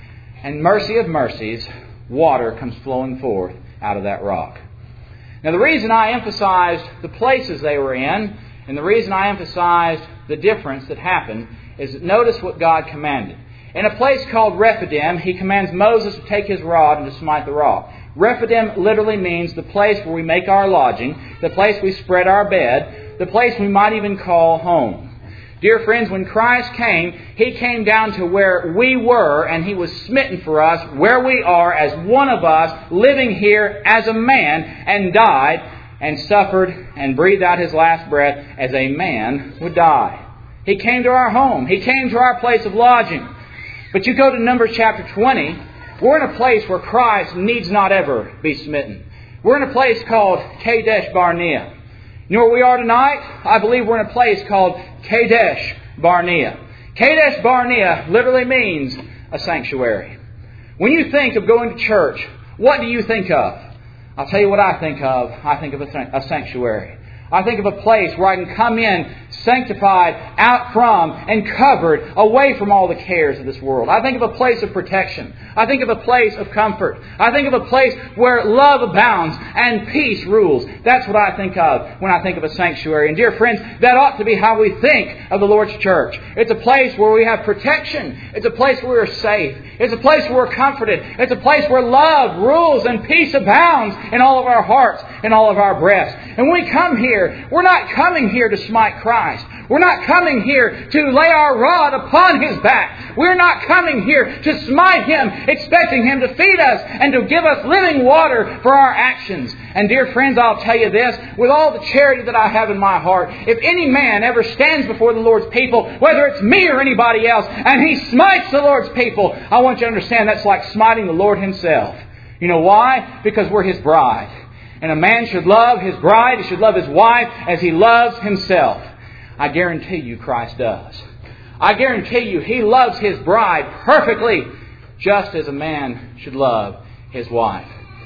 and mercy of mercies, water comes flowing forth out of that rock. Now the reason I emphasized the places they were in, and the reason I emphasized the difference that happened, is that notice what God commanded. In a place called Rephidim, He commands Moses to take his rod and to smite the rock. Rephidim literally means the place where we make our lodging, the place we spread our bed, the place we might even call home. Dear friends, when Christ came, He came down to where we were, and He was smitten for us, where we are as one of us, living here as a man, and died, and suffered, and breathed out His last breath as a man would die. He came to our home. He came to our place of lodging. But you go to Numbers chapter twenty, we're in a place where Christ needs not ever be smitten. We're in a place called Kadesh Barnea. You know where we are tonight? I believe we're in a place called Kadesh Barnea. Kadesh Barnea literally means a sanctuary. When you think of going to church, what do you think of? I'll tell you what I think of. I think of a sanctuary. I think of a place where I can come in sanctified, out from, and covered, away from all the cares of this world. I think of a place of protection. I think of a place of comfort. I think of a place where love abounds and peace rules. That's what I think of when I think of a sanctuary. And dear friends, that ought to be how we think of the Lord's church. It's a place where we have protection. It's a place where we're safe. It's a place where we're comforted. It's a place where love rules and peace abounds in all of our hearts and all of our breasts. And when we come here, we're not coming here to smite Christ. We're not coming here to lay our rod upon His back. We're not coming here to smite Him, expecting Him to feed us and to give us living water for our actions. And dear friends, I'll tell you this, with all the charity that I have in my heart, if any man ever stands before the Lord's people, whether it's me or anybody else, and he smites the Lord's people, I want you to understand that's like smiting the Lord Himself. You know why? Because we're His bride. And a man should love his bride, he should love his wife as he loves himself. I guarantee you Christ does. I guarantee you He loves His bride perfectly, just as a man should love his wife.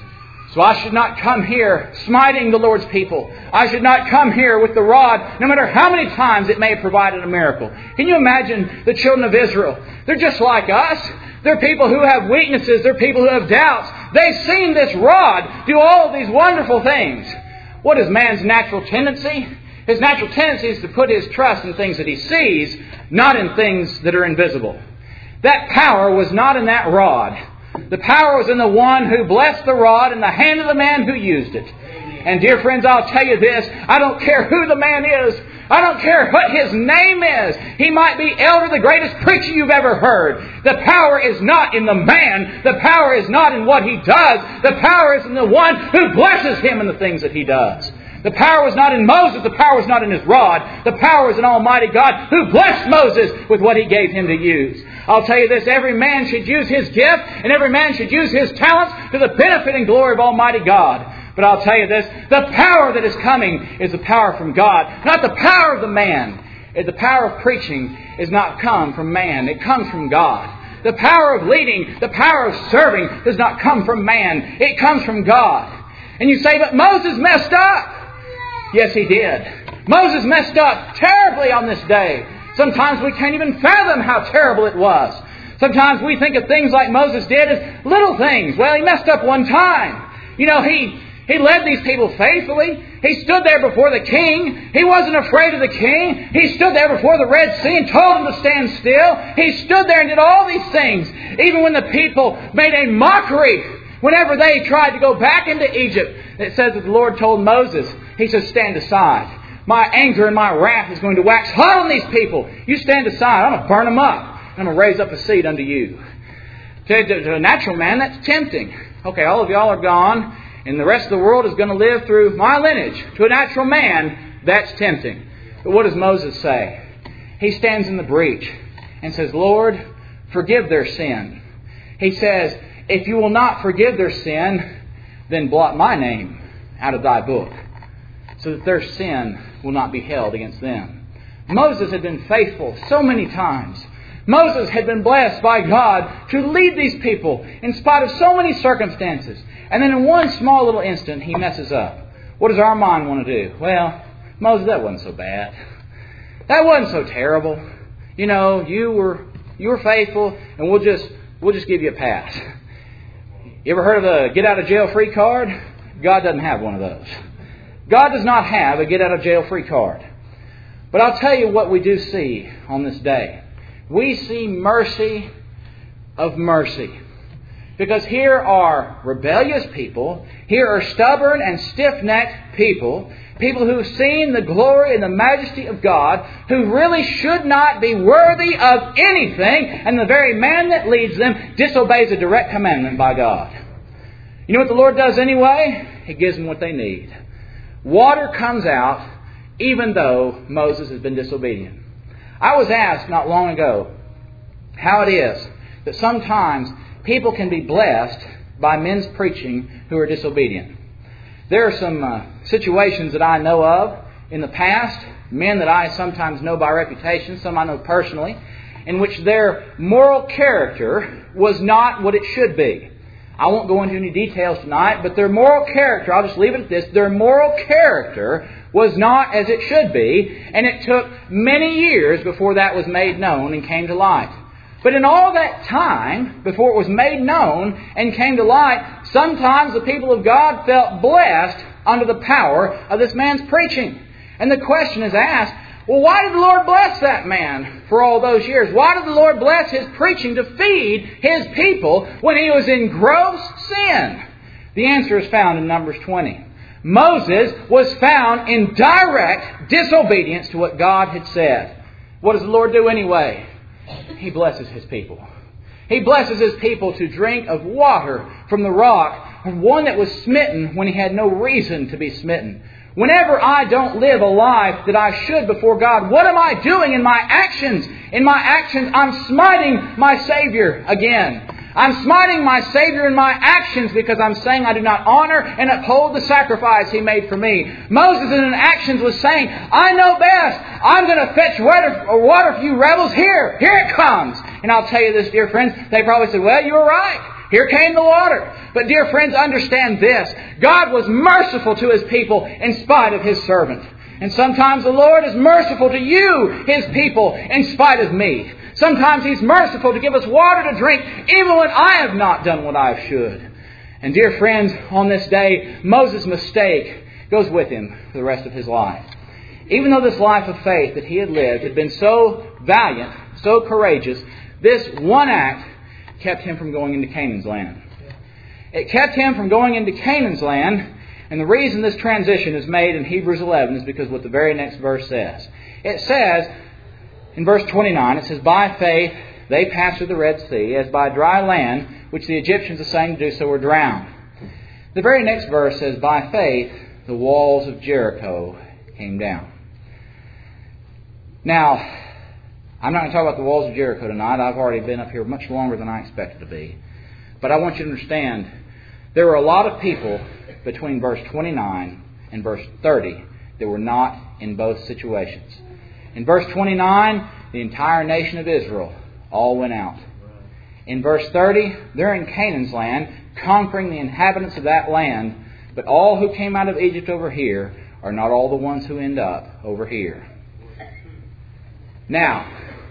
So I should not come here smiting the Lord's people. I should not come here with the rod, no matter how many times it may have provided a miracle. Can you imagine the children of Israel? They're just like us. They're people who have weaknesses. They're people who have doubts. They've seen this rod do all of these wonderful things. What is man's natural tendency? His natural tendency is to put his trust in things that he sees, not in things that are invisible. That power was not in that rod. The power was in the one who blessed the rod in the hand of the man who used it. And dear friends, I'll tell you this, I don't care who the man is. I don't care what his name is. He might be Elder, the greatest preacher you've ever heard. The power is not in the man. The power is not in what he does. The power is in the one who blesses him in the things that he does. The power was not in Moses. The power was not in his rod. The power was in Almighty God who blessed Moses with what He gave him to use. I'll tell you this, every man should use his gift and every man should use his talents to the benefit and glory of Almighty God. But I'll tell you this, the power that is coming is the power from God, not the power of the man. The power of preaching is not come from man. It comes from God. The power of leading, the power of serving does not come from man. It comes from God. And you say, but Moses messed up. Yes, he did. Moses messed up terribly on this day. Sometimes we can't even fathom how terrible it was. Sometimes we think of things like Moses did as little things. Well, he messed up one time. You know, he... He led these people faithfully. He stood there before the king. He wasn't afraid of the king. He stood there before the Red Sea and told them to stand still. He stood there and did all these things. Even when the people made a mockery, whenever they tried to go back into Egypt, it says that the Lord told Moses, He says, stand aside. My anger and my wrath is going to wax hot on these people. You stand aside. I'm going to burn them up. I'm going to raise up a seed unto you. To, to, to a natural man, that's tempting. Okay, all of y'all are gone. And the rest of the world is going to live through my lineage. To a natural man, that's tempting. But what does Moses say? He stands in the breach and says, Lord, forgive their sin. He says, if you will not forgive their sin, then blot my name out of thy book, so that their sin will not be held against them. Moses had been faithful so many times. Moses had been blessed by God to lead these people in spite of so many circumstances. And then in one small little instant, he messes up. What does our mind want to do? Well, Moses, that wasn't so bad. That wasn't so terrible. You know, you were you were faithful, and we'll just we'll just give you a pass. You ever heard of a get out of jail free card? God doesn't have one of those. God does not have a get out of jail free card. But I'll tell you what we do see on this day. We see mercy of mercy. Because here are rebellious people. Here are stubborn and stiff-necked people. People who've seen the glory and the majesty of God, who really should not be worthy of anything. And the very man that leads them disobeys a direct commandment by God. You know what the Lord does anyway? He gives them what they need. Water comes out even though Moses has been disobedient. I was asked not long ago how it is that sometimes people can be blessed by men's preaching who are disobedient. There are some uh, situations that I know of in the past, men that I sometimes know by reputation, some I know personally, in which their moral character was not what it should be. I won't go into any details tonight, but their moral character, I'll just leave it at this, their moral character was not as it should be, and it took many years before that was made known and came to light. But in all that time, before it was made known and came to light, sometimes the people of God felt blessed under the power of this man's preaching. And the question is asked, well, why did the Lord bless that man for all those years? Why did the Lord bless his preaching to feed His people when he was in gross sin? The answer is found in Numbers twenty. Moses was found in direct disobedience to what God had said. What does the Lord do anyway? He blesses His people. He blesses His people to drink of water from the rock, one that was smitten when he had no reason to be smitten. Whenever I don't live a life that I should before God, what am I doing in my actions? In my actions, I'm smiting my Savior again. I'm smiting my Savior in my actions because I'm saying I do not honor and uphold the sacrifice He made for me. Moses in his actions was saying, I know best. I'm going to fetch water, water for you rebels. Here, here it comes. And I'll tell you this, dear friends, they probably said, well, you were right. Here came the water. But dear friends, understand this. God was merciful to His people in spite of His servant. And sometimes the Lord is merciful to you, His people, in spite of me. Sometimes He's merciful to give us water to drink, even when I have not done what I should. And dear friends, on this day, Moses' mistake goes with him for the rest of his life. Even though this life of faith that he had lived had been so valiant, so courageous, this one act kept him from going into Canaan's land. It kept him from going into Canaan's land, and the reason this transition is made in Hebrews eleven is because what the very next verse says. It says, in verse twenty-nine, it says, by faith they passed through the Red Sea, as by dry land, which the Egyptians assaying to do so were drowned. The very next verse says, by faith the walls of Jericho came down. Now, I'm not going to talk about the walls of Jericho tonight. I've already been up here much longer than I expected to be. But I want you to understand, there were a lot of people between verse twenty-nine and verse thirty that were not in both situations. In verse twenty-nine, the entire nation of Israel all went out. In verse thirty, they're in Canaan's land, conquering the inhabitants of that land. But all who came out of Egypt over here are not all the ones who end up over here. Now,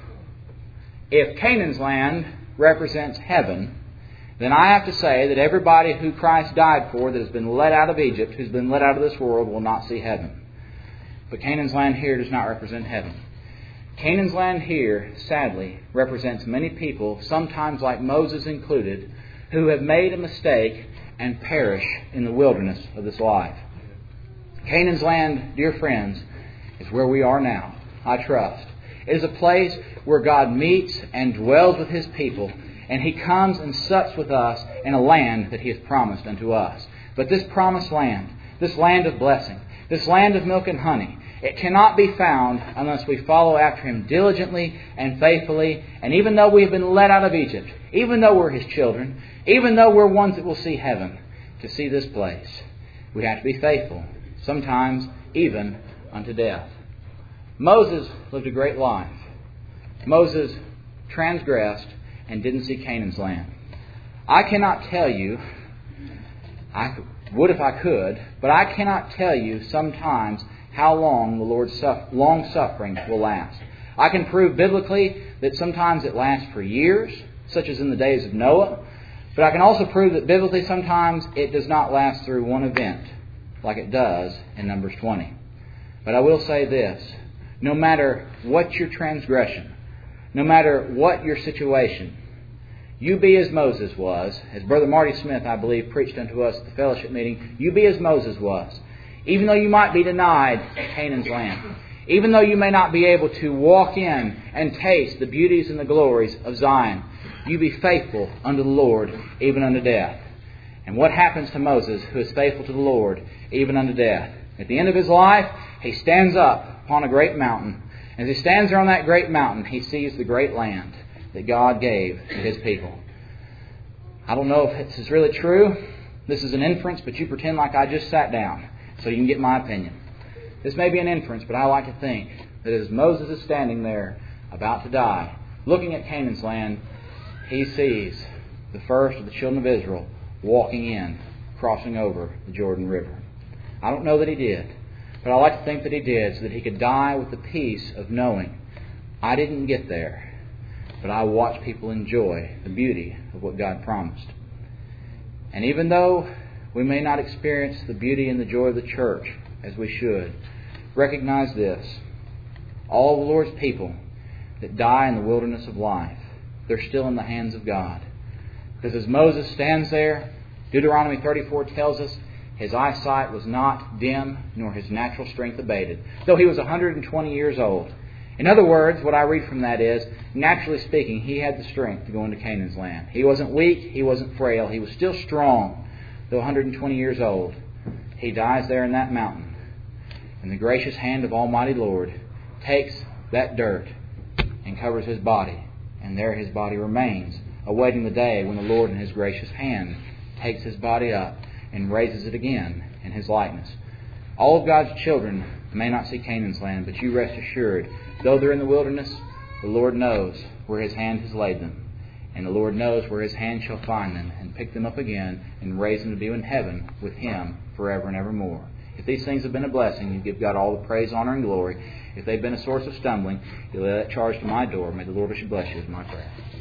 if Canaan's land represents heaven, then I have to say that everybody who Christ died for that has been let out of Egypt, who's been let out of this world, will not see heaven. But Canaan's land here does not represent heaven. Canaan's land here, sadly, represents many people, sometimes like Moses included, who have made a mistake and perish in the wilderness of this life. Canaan's land, dear friends, is where we are now, I trust. It is a place where God meets and dwells with His people, and He comes and sups with us in a land that He has promised unto us. But this promised land, this land of blessing, this land of milk and honey, it cannot be found unless we follow after Him diligently and faithfully. And even though we have been let out of Egypt, even though we're His children, even though we're ones that will see heaven, to see this place, we have to be faithful, sometimes even unto death. Moses lived a great life. Moses transgressed and didn't see Canaan's land. I cannot tell you, I would if I could, but I cannot tell you sometimes how long the Lord's long suffering will last. I can prove biblically that sometimes it lasts for years, such as in the days of Noah, but I can also prove that biblically sometimes it does not last through one event, like it does in Numbers twenty. But I will say this, no matter what your transgression, no matter what your situation, you be as Moses was. As Brother Marty Smith, I believe, preached unto us at the fellowship meeting, you be as Moses was. Even though you might be denied Canaan's land, even though you may not be able to walk in and taste the beauties and the glories of Zion, you be faithful unto the Lord, even unto death. And what happens to Moses, who is faithful to the Lord, even unto death? At the end of his life, he stands up upon a great mountain. As he stands there on that great mountain, he sees the great land that God gave to His people. I don't know if this is really true. This is an inference, but you pretend like I just sat down so you can get my opinion. This may be an inference, but I like to think that as Moses is standing there about to die, looking at Canaan's land, he sees the first of the children of Israel walking in, crossing over the Jordan River. I don't know that he did, but I like to think that he did so that he could die with the peace of knowing, I didn't get there, but I watched people enjoy the beauty of what God promised. And even though we may not experience the beauty and the joy of the church as we should, recognize this. All the Lord's people that die in the wilderness of life, they're still in the hands of God. Because as Moses stands there, Deuteronomy thirty-four tells us his eyesight was not dim, nor his natural strength abated, though he was one hundred twenty years old. In other words, what I read from that is, naturally speaking, he had the strength to go into Canaan's land. He wasn't weak, he wasn't frail, he was still strong, though one hundred twenty years old. He dies there in that mountain. And the gracious hand of Almighty Lord takes that dirt and covers his body. And there his body remains, awaiting the day when the Lord in His gracious hand takes his body up and raises it again in His likeness. All of God's children may not see Canaan's land, but you rest assured, though they're in the wilderness, the Lord knows where His hand has laid them. And the Lord knows where His hand shall find them and pick them up again and raise them to be in heaven with Him forever and evermore. If these things have been a blessing, you give God all the praise, honor, and glory. If they've been a source of stumbling, you lay that charge to my door. May the Lord bless you is my prayer.